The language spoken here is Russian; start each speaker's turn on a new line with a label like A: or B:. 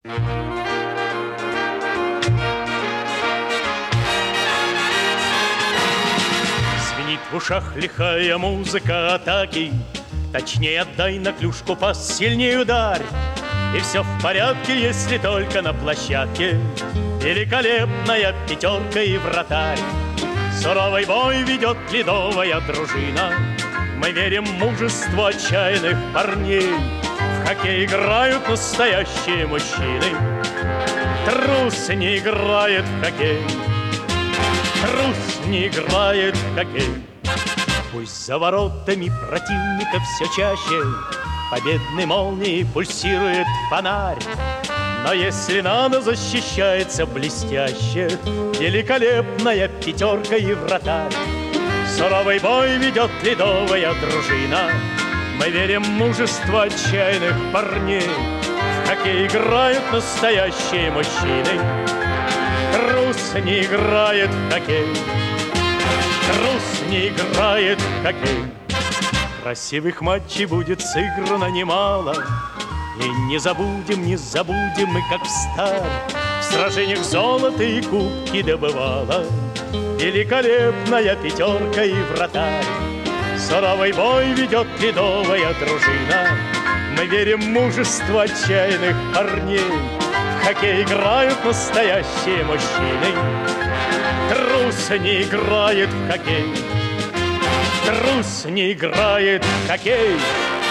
A: Звенит в ушах лихая музыка атаки. Точнее отдай на клюшку пас, сильнее ударь. И все в порядке, если только на площадке великолепная пятерка и вратарь. Суровый бой ведет ледовая дружина. Мы верим в мужество отчаянных парней. В хоккей играют настоящие мужчины. Трус не играет в хоккей. Трус не играет в хоккей. Пусть за воротами противника все чаще победной молнией пульсирует фонарь. Но если надо, защищается блестяще великолепная пятерка и вратарь. Суровый бой ведет ледовая дружина. Мы верим в мужество отчаянных парней. В хоккей играют настоящие мужчины. Трус не играет в хоккей. Трус не играет в хоккей. Красивых матчей будет сыграно немало. И не забудем мы, как встали в сражениях золото и кубки добывала великолепная пятерка и вратарь. Суровый бой ведет ледовая дружина. Мы верим в мужество отчаянных парней. В хоккей играют настоящие мужчины. Трус не играет в хоккей. Трус не играет в хоккей.